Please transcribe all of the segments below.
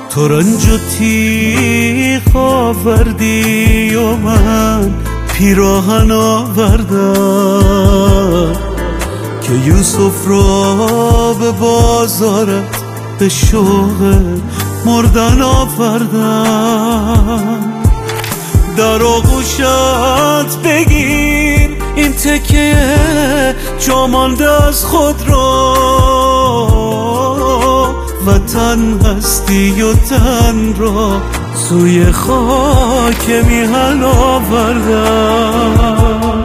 ترنج و تیغ آوردی و من پیراهن آوردم که یوسف را به بازارت به شوق مردن آوردم. در آغوشت بگیر این تکه جا مانده از خود را، وطن هستی و تن را سوی خاک میهن آوردم.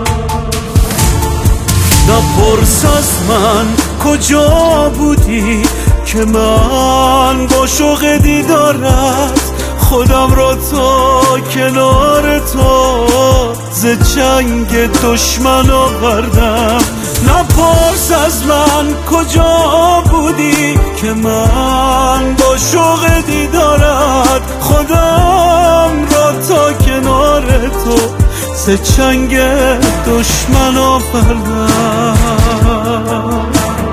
نپرس از من کجا بودی که من با شوق دیدارت خودم را تا کنار تو ز چنگ دشمن آوردم. نپرس از من کجا بودی که من با شوق دیدارت خودم را تا کنار تو ز چنگ دشمن آوردم.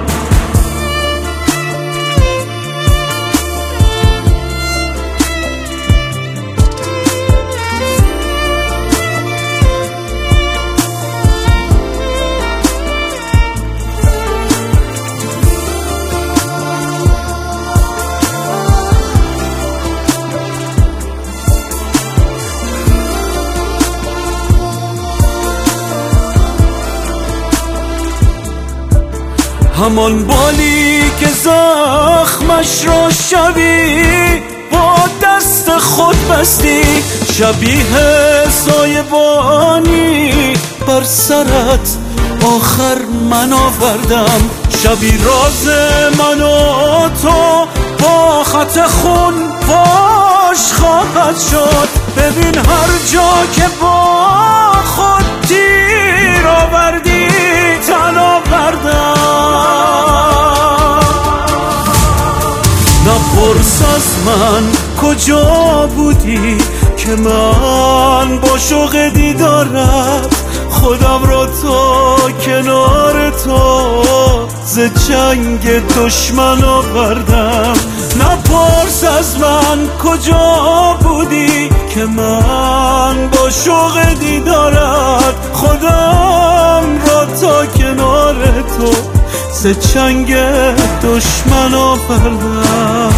همان بالی که زخمش را شبی با دست خود بستی، شبیه سایبانی بر سرت آخر من آوردم. شبی راز من و تو با خط خون باش خواهد شد. ببین هر جا که با خود تیر آوردی تن آوردم. نپرس از من کجا بودی که من با شوق دیدارت خودم را تا کنار تو ز چنگ دشمن آوردم. نپرس از من کجا بودی که من با شوق دیدارت خودم را تا کنار تو ز چنگ دشمن آوردم.